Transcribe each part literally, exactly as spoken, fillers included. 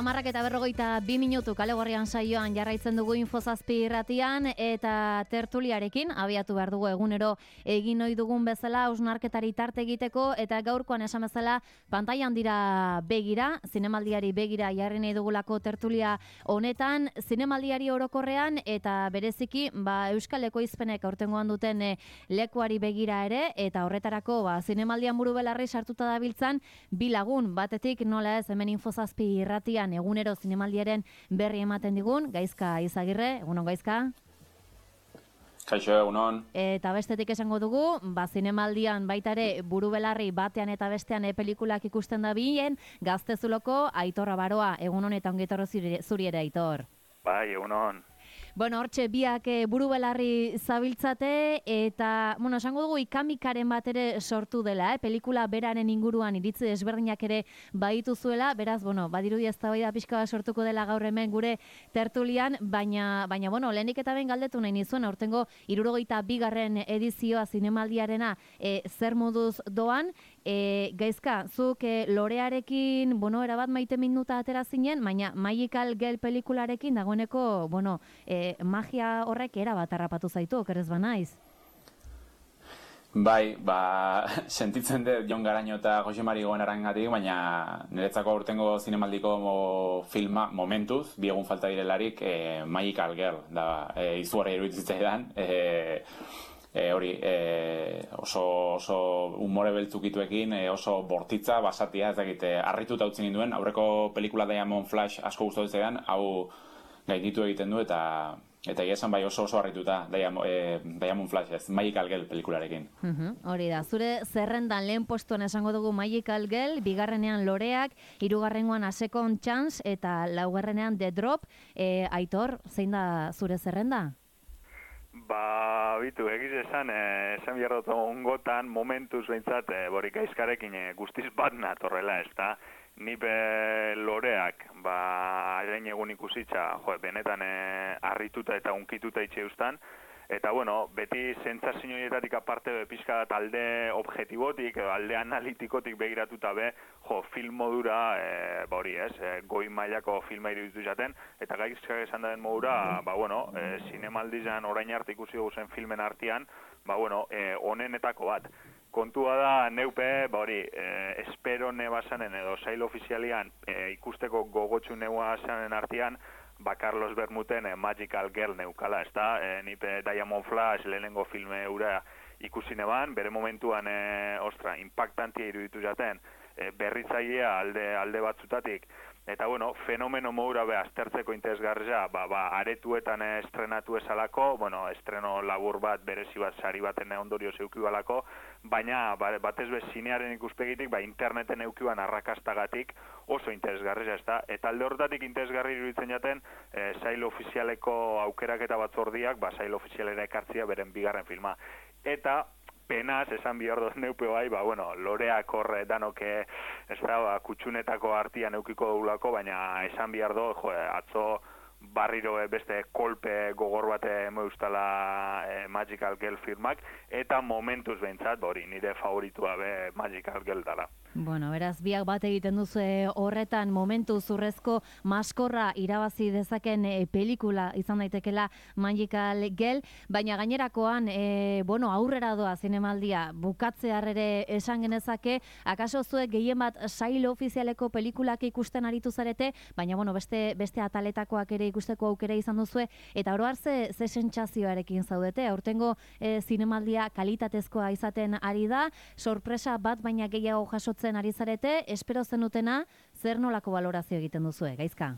Hamarrak eta berrogeita bi minutu kale gorrian saioan jarraitzen dugu Infozazpi irratian eta tertuliarekin abiatu behar dugu egunero egin ohi dugun bezala hausnarketari tarte egiteko eta gaurkoan esan bezala pantailan dira begira, zinemaldiari begira jarri nahi dugulako tertulia honetan, zinemaldiari orokorrean eta bereziki ba, Euskal Ekoizpenek aurtengoan duten e, lekuari begira ere eta horretarako ba, zinemaldian buru belarri sartuta dabiltzan bi lagun, batetik nola ez hemen Infozazpi irratian egunero zinemaldiaren berri ematen digun, Gaizka Izagirre, egunon Gaizka? Kaixo, egunon. Eta bestetik esango dugu, ba zinemaldian baita ere buru belarri batean eta bestean e, pelikulak ikusten da bien, Gaztezuloko Aitor Abaroa, egunon eta ongetorro zuri ere Aitor. Bai, egunon. Bueno, hortxe biak e, buru belarri zabiltzate eta, bueno, esango dugu ikamikaren bat ere sortu dela, eh? Pelikula beraren inguruan iritzi desberdinak ere baitu zuela, beraz, bueno, badirudi eztabaida pixka bat sortuko dela gaur hemen gure tertulian, baina, baina bueno, lehenik eta behin galdetu nahi nizuen, aurtengo hirurogeita bigarren edizioa zinemaldiarena e, zer moduz doan, e, Gaizka, zuk e, lorearekin, bueno, erabat maite minuta atera zinen, baina Magical Girl pelikularekin dagoeneko, bueno, e, magia horrek era bat harrapatu zaitu, okerez banaiz? Bai, ba, sentitzen dut Jon Garaño eta Jose Mari Goenarengatik, baina niretzako aurtengo zinemaldiko mo, filma momentuz, bi egun falta direlarik, e, Magical Girl, da, e, izugarri iruditzen e, e, hori, e, oso, oso umore beltzukituekin, e, oso bortitza, basatia, ez dakit, harrituta utzi ninduen, aurreko pelikula Diamond Flash asko gustatu zitzaidan, hau gainditu egiten du eta eta esan bai oso oso harrituta Diamond, e, Diamond Flash ez, Magical Girl pelikularekin. Uh-huh, hori da, zure zerrendan lehen postuan esango dugu Magical Girl, bigarrenean Loreak, hirugarrengoan A Second Chance eta laugarrenean The Drop. E, Aitor, zein da zure zerrenda? Ba, bitu, egiz esan, eh, esan behar dut ongotan momentuz behintzat, eh, borik aizkarekin eh, guztiz bat natorrela, ez da? Nipe Loreak, ba, hain egun ikusitza, jo, benetan e, harrituta eta unkituta itxe eustan, eta, bueno, beti sentsazioietatik aparte be, pixka alde objetibotik, alde analitikotik begiratuta be, jo, film modura, e, ba hori ez, e, goi mailako filma iruditu jaten, eta Gaizka esan den modura, ba, bueno, e, zinemaldizan orain arte ikusi dugu zen filmen artean, ba, bueno, e, onenetako bat. Kontua da, neupe, ba hori, eh, espero nebasanen edo sail ofizialian eh, ikusteko gogotxu nebasanen artean, ba Carlos Bermuten eh, Magical Girl neukala, ez da? Eh, nipe Diamond Flash lehenengo filme ura ikusi neban, bere momentuan, eh, ostra, impactantia iruditu jaten, eh, berritzailea alde, alde batzutatik, eta bueno, fenomeno moura be aztertzeko interesgarria, ba, ba, aretuetan estrenatu esalako, bueno, estreno labur bat, berezi bat, sari baten ondorio zeukibalako, baina ba, batez be zinearen ikuspegitik, ba, interneten eukiban arrakastagatik oso interesgarria, ez da? Eta alde horretatik interesgarri iruditzen jaten, e, sail ofizialeko aukeraketa batzordiak, ba, sail ofizialera ekartzia beren bigarren filma. Eta penaz, esan bihar dut neupe bai, ba, bueno, Loreak horre danoke, ez da, ba, kutxunetako artian eukiko dugulako, baina esan bihar dut, jo, atzo barriro beste kolpe gogor bate moeustala e, Magical Girl filmak, eta momentuz behintzat, hori, nire favoritua be Magical Girl dala. Bueno, beraz, biak bat egiten duzu horretan momentu zurrezko maskorra irabazi dezaken e, pelikula izan daitekela Magical Girl, baina gainerakoan, e, bueno, aurrera doa zinemaldia, bukatzear ere esan genezake, akaso zuek gehien bat sail ofizialeko pelikulak ikusten aritu zarete, baina, bueno, beste, beste ataletakoak ere ikusteko aukera izan duzue, eta oro hartze ze sentsazioarekin zaudete, aurtengo e, zinemaldia kalitatezkoa izaten ari da, sorpresa bat baina gehiago jasotzen ari zarete, espero zenutena, zer nolako balorazio egiten duzue, Gaizka?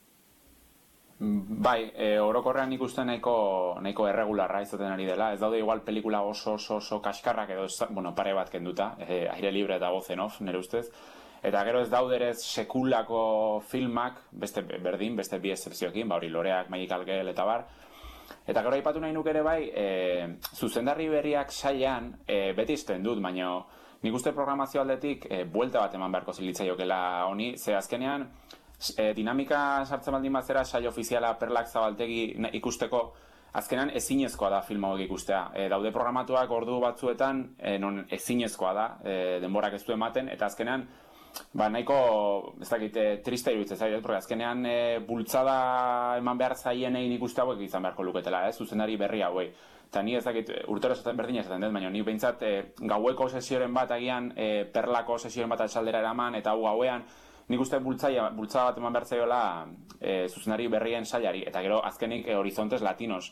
Bai, e, orokorrean ikusten nahiko, nahiko erregularra izaten ari dela, ez daude igual pelikula oso oso, oso kaskarrak edo bueno, pare bat kenduta, e, aire libre eta voz en off, nire ustez, eta gero ez dauderez sekulako filmak, beste berdin, beste bi excepzioekin, ba hori Loreak, Magical Girl eta bar, eta gero aipatu nahi nuke ere bai, e, zuzendarri berriak saian, e, beti izten dut, baina nik uste programazio aldetik e, buelta bat eman beharko zilitzaiokela honi, ze azkenean e, dinamika sartzen baldin bazera saio ofiziala Perlak Zabaltegi ikusteko azkenean ezinezkoa da film hauek ikustea. E, daude programatuak ordu batzuetan e, non ezinezkoa da, e, denborak ez du ematen, eta azkenean ba, nahiko, ez dakit, triste iruditzen zaidet, porque azkenean e, bultzada eman behar zaienei nik uste hauek izan beharko luketela, ez, zuzenari berri hauei. Eta ni ez dakit, urtero berdina esaten dut, baina ni behintzat e, gaueko sesioren bat agian, e, perlako sesioren bat atxaldera eraman, eta hau gauean, nik uste bultzada bat eman behar zaiola e, zuzenari berrien sailari, eta gero azkenik e, Horizontes Latinos.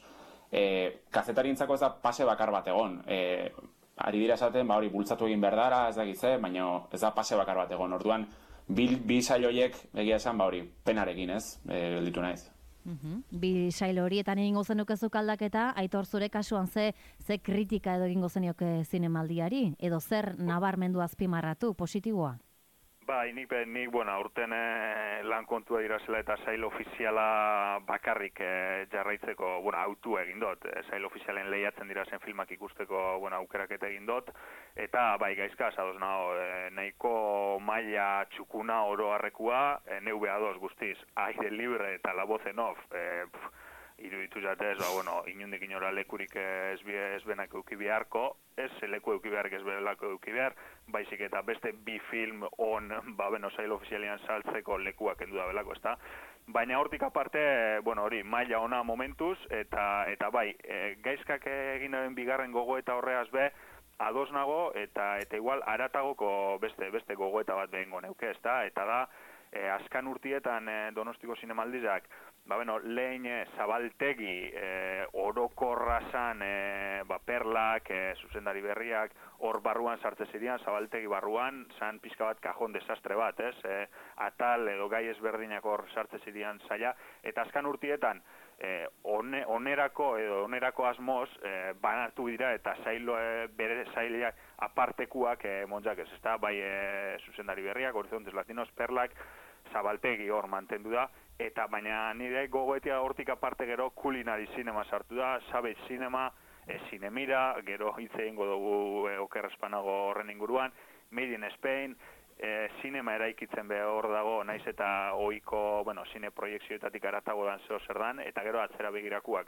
E, kazetarientzako ez da pase bakar bat egon. E, ari dira esaten, ba hori bultzatu egin behar dara, ez dakit ze, baina ez da pase bakar bat egon. Orduan, bi, bi sail horiek egia esan, ba hori, penarekin ez, e, gelditu naiz. Uhum. Bi sail horietan egingo zenukezuk aldaketa, Aitor zure kasuan ze, ze kritika edo egingo zenioke zinemaldiari, edo zer nabarmendu azpimarratu, positiboa? Ba, nik, nik, bueno, aurten eh, lan kontua irazela eta sail ofiziala bakarrik eh, jarraitzeko, bueno, autu egin dut, eh, sail ofizialen lehiatzen dirazen filmak ikusteko, bueno, aukeraketa egin dut, eta bai gaizka, ados nago, eh, nahiko maila txukuna oro harrekua, eh, neu behadoz guztiz, aire libre eta la voz en off, eh, pff, iruditu jatez, ba, bueno, inundik inora lekurik ez, ez benak euki beharko, ez leku euki behark ez belako euki behar, baizik eta beste bi film on, ba, beno, sail ofizialian saltzeko lekuak endu da belako, ezta? Baina hortik aparte, bueno, hori, maila ona momentuz, eta eta bai, e, gaizkak egin den bigarren gogoeta horreaz be, ados nago, eta eta igual aratagoko beste beste gogoeta bat behingo neuke, ezta? Eta da, e, azkan urtietan e, Donostiko Zinemaldizak, ba, bueno, lehen e, zabaltegi e, orokorra zan, e, ba, perlak, e, zuzendari berriak, hor barruan sartze zirean, zabaltegi barruan, zan pixka bat kajon desastre bat, ez? E, atal edo gai ezberdinak hor sartze zirean zaila, eta azkan urtietan, e, one, onerako edo onerako asmoz, e, banatu dira eta zailo, e, bere zailak apartekuak e, montzak ez, ezta? Bai e, zuzendari berriak, Horizontes Latinos, perlak, zabaltegi hor mantendu da, eta baina nire gogoetia hortik aparte gero kulinari sinema sartu da, Savage Cinema, e, Zinemira, gero hitz egingo dugu e, oker espanago horren inguruan, Made in Spain, e, sinema eraikitzen be hor dago, naiz eta ohiko, bueno, sine proiekzioetatik aratago dan zeo zer dan, eta gero atzera begirakuak.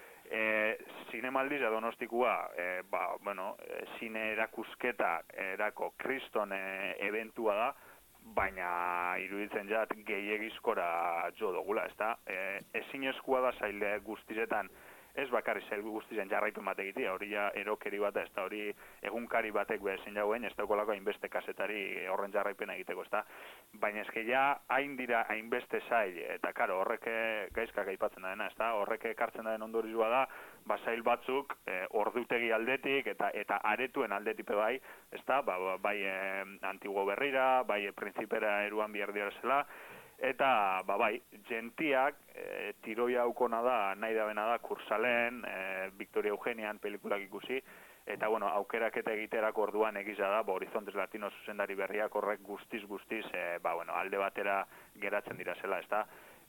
E, Zinemaldiz Donostikua, e, ba, bueno, e, sine erakusketa erako kriston e, eventua da, baina iruditzen jat gehiegizkora jo dugula, ezta? E, ezinezkoa da zaile guztizetan, ez bakarri zail guztizen jarraipen bat egitea, hori ja erokeri bat, ez da hori egunkari batek bezin jauen, ez daukolako hainbeste kasetari horren jarraipen egiteko, ez da? Baina ezke ja hain dira hainbeste zail, eta karo, horrek gaizkak aipatzen dena, ez da? Horrek ekartzen den ondorizua da, ba, zail batzuk e, ordutegi aldetik eta eta aretuen aldetik bai, ez da? Ba, bai e, Antiguo Berrira, bai e, Principera eruan bihar dira zela, eta, ba, bai, gentiak, e, tiroia haukona da, nahi da bena da, Kursalen, e, Victoria Eugenian pelikulak ikusi, eta, bueno, aukeraketa egiterako orduan egiza da, ba, Horizontes Latinos zuzendari berriak horrek guztiz-guztiz, e, ba, bueno, alde batera geratzen dira zela, ez da?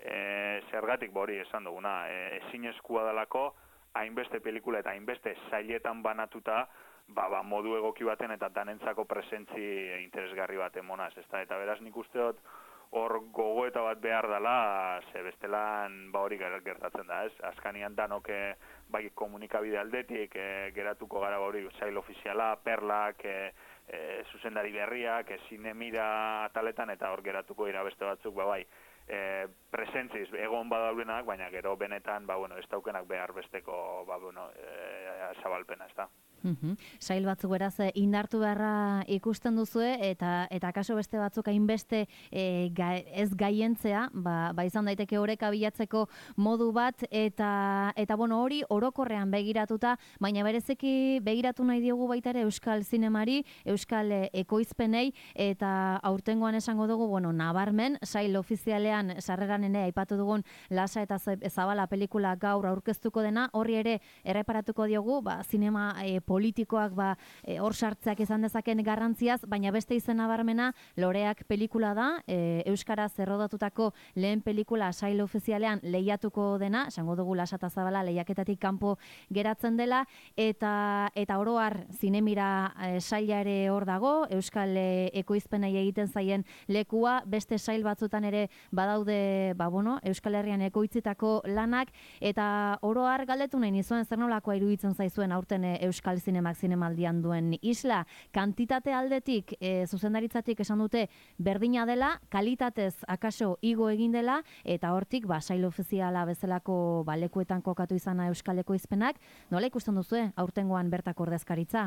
E, zergatik, ba, hori esan duguna, e, ezinezkoa dalako, hainbeste pelikula eta hainbeste zailetan banatuta, ba, ba, modu egoki baten eta danentzako presentzi interesgarri bat emonaz, ez da? Eta beraz nik usteot, hor gogoeta bat behar dela, ze bestelan ba hori gertatzen da, ez? Azkanian danoke bai komunikabide aldetik, e, geratuko gara hori zail ofiziala, perlak, e, e, zuzendari berriak, e, Zinemira ataletan, eta hor geratuko dira beste batzuk, ba bai, e, presentziz egon badaudenak, baina gero benetan, ba bueno, ez daukenak behar besteko, ba bueno, e, zabalpena, ez da. Uhum. Sail batzuk beraz indartu beharra ikusten duzue eta eta kaso beste batzuk hainbeste e, ga, ez gaientzea, ba, ba izan daiteke oreka bilatzeko modu bat eta eta bueno, hori orokorrean begiratuta, baina bereziki begiratu nahi diogu baita ere euskal zinemari, euskal ekoizpenei eta aurtengoan esango dugu, bueno, nabarmen sail ofizialean sarreran ere aipatu dugun Lasa eta Zabala pelikula gaur aurkeztuko dena, horri ere erreparatuko diogu, ba zinema e, politikoak ba hor e, sartzeak izan dezaken garrantziaz, baina beste izen nabarmena Loreak pelikula da, e, euskaraz errodatutako lehen pelikula sail ofizialean lehiatuko dena, esango dugu Lasa eta Zabala lehiaketatik kanpo geratzen dela, eta eta oro har Zinemira e, saila ere hor dago, euskal e, ekoizpenei egiten zaien lekua, beste sail batzutan ere badaude, ba bueno, Euskal Herrian ekoitzitako lanak, eta oro har galdetu nahi nizuen zer nolakoa iruditzen zaizuen aurten e, euskal Zinemak zinemaldian duen isla. Kantitate aldetik, e, zuzendaritzatik esan dute berdina dela, kalitatez akaso igo egin dela, eta hortik, ba, sail ofiziala bezalako ba, lekuetan kokatu izana Euskal Ekoizpenak. Nola ikusten duzue, aurtengoan bertako ordezkaritza?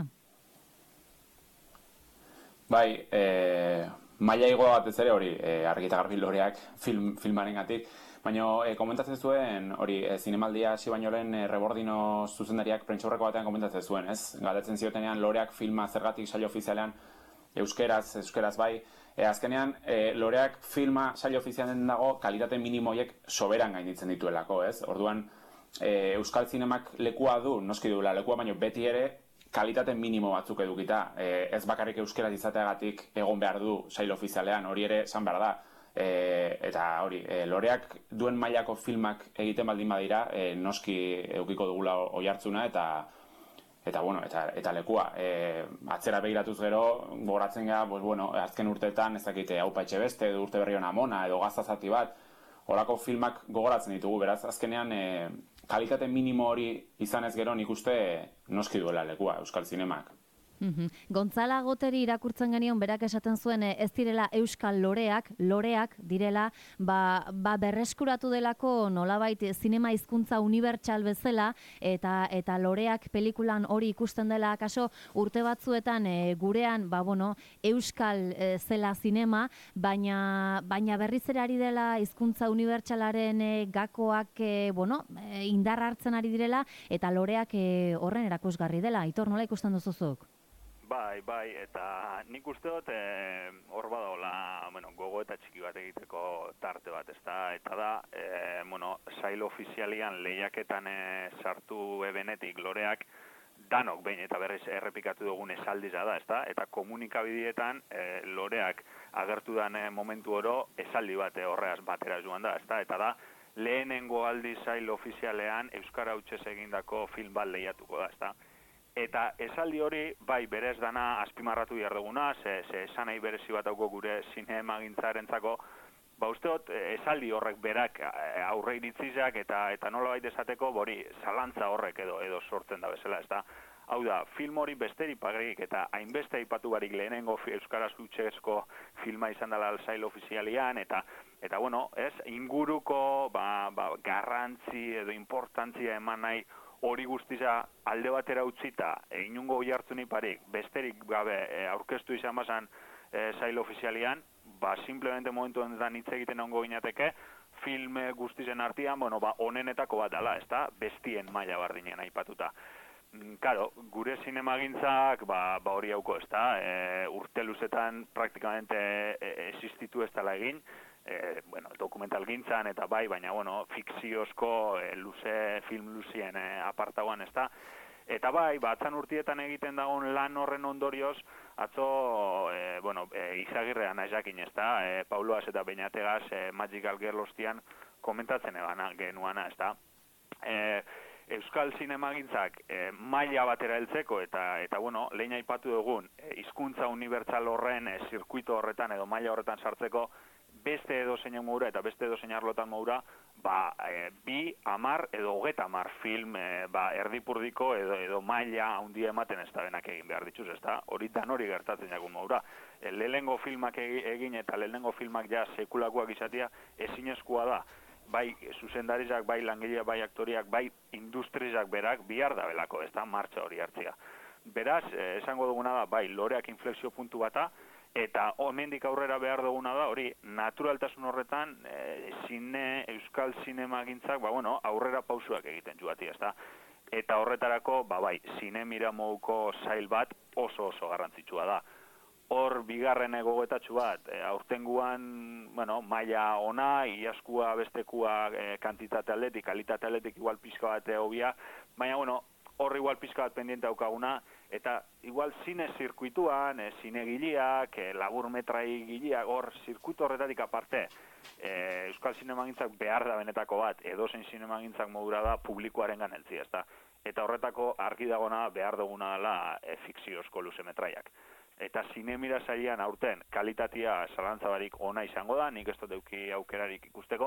Bai, e, maila igoa batez ere hori, e, argi eta garbi loreak film, filmarengatik. Baina e, komentatzen zuen, hori, e, zinemaldia hasi baino lehen e, Rebordino zuzendariak prentsaurreko batean komentatzen zuen, ez? Galdetzen ziotenean loreak filma zergatik sail ofizialean euskeraz, euskeraz bai. E, azkenean, e, loreak filma sail ofizialean dago kalitate minimoiek soberan gainditzen dituelako, ez? Orduan, e, Euskal Zinemak lekua du, noski duela lekua, baina beti ere kalitate minimo batzuk edukita. E, ez bakarrik euskeraz izateagatik egon behar du sail ofizialean, hori ere esan behar da. E, eta hori, e, loreak duen mailako filmak egiten baldin badira, e, noski edukiko dugula oihartzuna eta eta bueno, eta, eta lekua. E, atzera begiratuz gero, gogoratzen gara, pues, bueno, azken urteetan, ez dakite, Aupa Etxebeste, edo Urte Berri Ona Mona, edo Gazta Zati bat, horako filmak gogoratzen ditugu, beraz, azkenean, e, kalitate minimo hori izanez gero nik uste noski duela lekua Euskal Zinemak. Mm-hmm. Gontzala Goteri irakurtzen genion berak esaten zuen ez direla euskal loreak, loreak direla ba, ba berreskuratu delako nolabait zinema hizkuntza unibertsal bezala eta eta loreak pelikulan hori ikusten dela akaso urte batzuetan e, gurean ba bueno, euskal e, zela zinema, baina baina berriz ere ari dela hizkuntza unibertsalaren e, gakoak e, bueno, e, indar hartzen ari direla eta loreak e, horren erakusgarri dela. Aitor, nola ikusten duzuzuk? Bai, bai, eta nik uste dut eh, hor badaola, bueno, gogo eta txiki bat egiteko tarte bat, ezta? Eta da, eh, bueno, sail ofizialian lehiaketan eh, sartu ebenetik loreak danok behin eta berriz errepikatu dugun esaldiza da, ezta? Eta komunikabidietan eh, loreak agertu dan eh, momentu oro esaldi bat eh, horreaz batera joan da, ezta? Eta da, lehenengo aldi sail ofizialean euskara hutsez egindako film bat lehiatuko da, ezta? Eta esaldi hori, bai, berez dana azpimarratu behar duguna, ze, ze esan nahi berezi bat dauko gure zinemagintzarentzako, ba usteot, esaldi horrek berak aurre iritzizak eta eta nolabait esateko, bori, zalantza horrek edo edo sortzen da bezala, ez da. Hau da, film hori besterik pagrik eta hainbeste aipatu barik lehenengo euskaraz hutsezko filma izan dela sail ofizialian, eta, eta bueno, ez, inguruko ba, ba, garrantzi edo importantzia eman nahi hori guztiza alde batera utzita, e, inungo oihartzun iparik, besterik gabe e, aurkeztu izan bazan e, sail ofizialian, ba, simplemente momentu honetan hitz egiten ongo ginateke, film guztizen artean, bueno, ba, onenetako bat dela, ez da, bestien maila bardinen aipatuta. Karo, gure zinemagintzak, ba, ba hori hauko, ez da, e, urte luzetan praktikamente e, existitu ez dela egin, E, bueno, dokumental gintzan eta bai, baina bueno, fikziozko e, luze, film luzien e, apartagoan, ez da. Eta bai, batzan urtietan egiten dagoen lan horren ondorioz, atzo, e, bueno, e, izagirrean aizakin, ez da, e, Pauloaz eta Beñategaz e, Magical Girl ostian komentatzen egana genuana, ez da. E, Euskal Zinemagintzak e, maila batera heltzeko eta, eta bueno, lehen aipatu dugun, e, hizkuntza unibertsal horren e, zirkuito horretan edo maila horretan sartzeko, beste edo zeinak moura eta beste edo zein arlotan moura, ba, e, bi, amar edo hogeta amar film e, ba, erdipurdiko edo, edo maila handia ematen ez da benak egin behar dituz, ez da? Hori dan hori gertatzen jagun moura. E, lehenengo filmak egin eta lehenengo filmak ja sekulakoak izatea ezinezkoa da. Bai zuzendarizak, bai langileak, bai aktoriak, bai industrizak berak bihar da belako, ez da? Martxa hori hartzea. Beraz, e, esango duguna da, bai, loreak inflexio puntu bata, eta hemendik aurrera behar duguna da, hori, naturaltasun horretan, e, zine, euskal zinemagintzak, ba, bueno, aurrera pausuak egiten joatia, ez da? Eta horretarako, ba, bai, zine miramouko sail bat oso oso garrantzitsua da. Hor, bigarren egogetatxu bat, e, aurtenguan, bueno, maila ona, iaskua, bestekua, e, kantitate atletik, kalitate atletik, igual pixka bat hobia, baina, bueno, hor igual pixka bat pendiente daukaguna, eta igual zine zirkuituan, e, zine gileak, e, labur metrai gileak, hor zirkuito horretatik aparte, e, Euskal Zinemagintzak behar da benetako bat, edozein zinemagintzak modura da publikoaren ganeltzi, ezta? Eta horretako argi dagona behar duguna dela e, fikziozko luze metraiak. Eta zinemira sailean aurten kalitatea zalantzabarik ona izango da, nik ez dut eduki aukerarik ikusteko,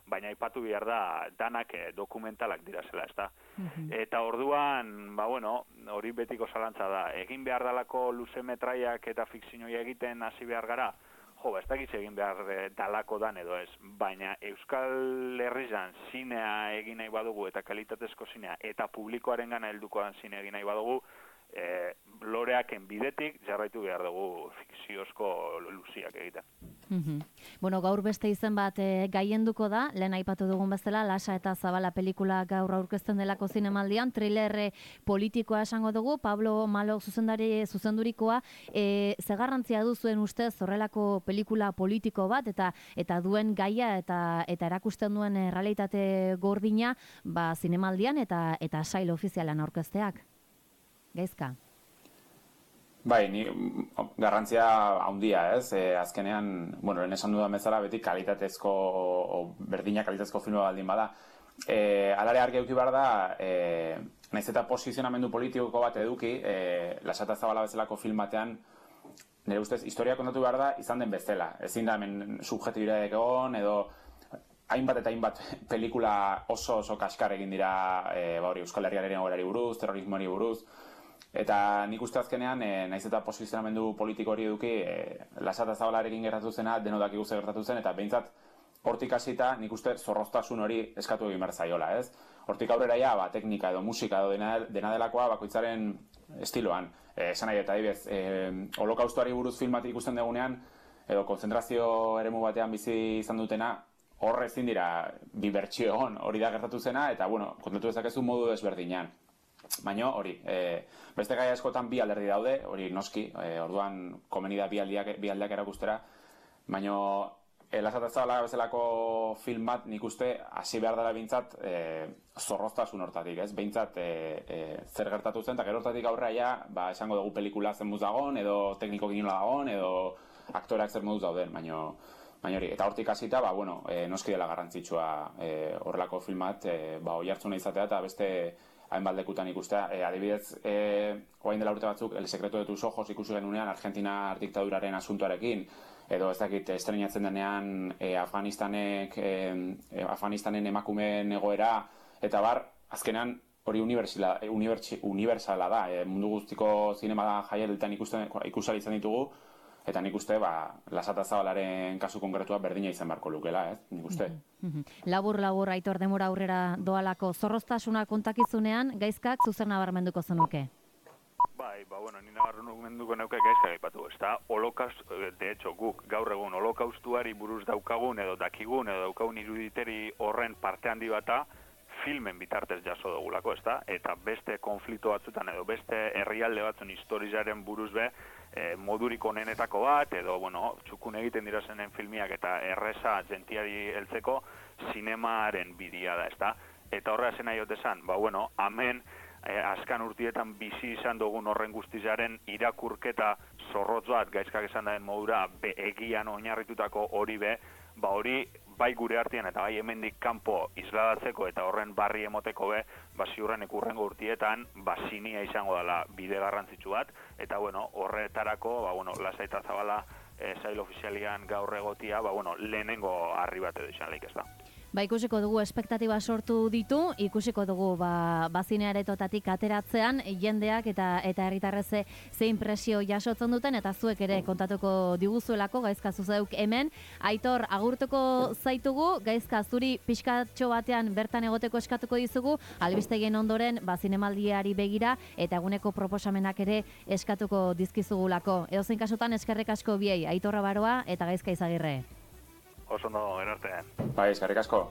baina aipatu behar da danak dokumentalak dira zela, ezta? Mm-hmm. Eta orduan, ba bueno, hori betiko zalantza da, egin behar dalako luze metraiak eta fikzioia egiten hasi behar gara, jo, ez dakiz egin behar dalako dan edo ez, baina Euskal Herrian zinea egin nahi badugu eta kalitatezko zinea eta publikoaren gana helduko dan zinea egin nahi badugu, E, loreaken bidetik jarraitu behar dugu fikziozko luziak egiten. Mm-hmm. Bueno, gaur beste izen bat e, gaienduko da, lehen aipatu dugun bezala, Lasa eta Zabala pelikula gaur aurkezten delako zinemaldian, thriller politikoa esango dugu, Pablo Malo zuzendari zuzendurikoa, e, ze garrantzia du zuen ustez horrelako pelikula politiko bat, eta eta duen gaia eta eta erakusten duen errealitate gordina, ba, zinemaldian eta eta sail ofizialan aurkezteak. Gaizka? Bai, ni garrantzia handia, ez? E, azkenean, bueno, lehen esan dudan bezala, beti kalitatezko, o, berdina kalitatezko filma baldin bada. E, alare argi eduki behar da, e, nahiz eta posizionamendu politiko bat eduki, e, Lasa eta Zabala bezalako film batean, nire ustez, historia kontatu behar da, izan den bezala. Ezin da hemen subjetibidadeak egon, edo hainbat eta hainbat pelikula oso oso kaskar egin dira, e, ba hori, Euskal Herriaren egoerari buruz, terrorismoari buruz. Eta nik uste azkenean, e, naiz eta posizionamendu politiko hori eduki, e, Lasa eta Zabalarekin gertatu zena, denok dakigu ze gertatu zen, eta behintzat hortik hasita nik uste zorroztasun hori eskatu egin behar zaiola, ez? Hortik aurrera ja, ba, teknika edo musika edo dena, dena delakoa bakoitzaren estiloan. E, esan nahi eta adibidez, e, holokaustoari buruz filmat ikusten dugunean, edo konzentrazio eremu batean bizi izan dutena, hor ezin dira bi bertsio egon, hori da gertatu zena, eta bueno, kontatu dezakezu modu desberdinean. Baina hori, e, beste gai askotan bi alderdi daude, hori noski, e, orduan komeni da bi aldiak, bi aldiak erakustera, baina e, Lasa eta Zabala bezalako film bat nik uste hasi behar dela bintzat e, zorroztasun hortatik, ez? Behintzat e, e, zer gertatu zen, eta gero hortatik aurrera ja, ba, esango dugu pelikula zen muz dagoen, edo tekniko ginola dagoen, edo aktoreak zer moduz dauden, baina Baina hori, eta hortik hasita, ba, bueno, e, noski dela garrantzitsua e, horrelako filmat, e, ba, oihartzuna izatea eta beste hainbat lekutan ikustea. E, adibidez, e, orain dela urte batzuk, El secreto de tus ojos ikusi genunean Argentina diktaduraren asuntoarekin, edo ez dakit, estreinatzen denean e, Afganistanek, e, Afganistanen emakumeen egoera, eta bar, azkenean hori unibertsala, unibertsala da, e, mundu guztiko zinema jaialetan ikusali izan ditugu, eta nik uste, ba, Lasa eta Zabalaren kasu konkretua berdina izan beharko lukela, ez? Nik uste. Labur, labur, Aitor, demora aurrera doalako zorroztasuna kontakizunean, Gaizkak zuzer nabarmenduko zenuke? Bai, ba, bueno, ni nabarmenduko neuke Gaizkak aipatu, ez da, holokaust, de hecho, guk gaur egun holokaustuari buruz daukagun, edo dakigun, edo daukagun iruditeri horren parte handi bata, filmen bitartez jaso dugulako, ez da? Eta beste konflikto batzutan, edo beste herrialde batzun historizaren buruz be, E, modurik onenetako bat, edo, bueno, txukun egiten dira zenen filmiak eta erreza jentiari heltzeko zinemaren bidia da, ezta? Eta horrela zen nahi esan, ba, bueno, hemen e, azkan urtietan bizi izan dugun horren guztizaren irakurketa zorrotz bat, Gaizkak esan daen modura, be egian oinarritutako hori be, ba hori bai gure artean eta bai hemendik kanpo isladatzeko eta horren barri emoteko be, ba ziurren ikurrengo urtietan, ba zinia izango dela bide garrantzitsu bat, eta bueno, horretarako, ba bueno, Lasa eta Zabala e, sail ofizialian gaur egotia, ba bueno, lehenengo harri bat edo izan leik ez da. Ba, ikusiko dugu espektatiba sortu ditu, ikusiko dugu ba, bazine aretotatik ateratzean jendeak eta eta herritarreze zein presio jasotzen duten, eta zuek ere kontatuko diguzuelako, Gaizka zuzeuk hemen. Aitor, agurtuko zaitugu, Gaizka zuri pixkatxo batean bertan egoteko eskatuko dizugu, albistegien ondoren ba, zinemaldiari begira eta eguneko proposamenak ere eskatuko dizkizugulako. Edozein kasutan eskerrek asko biei, Aitorra Baroa eta Gaizka Izagirre. Oso ondo, erarte. Bai, eskerrik asko.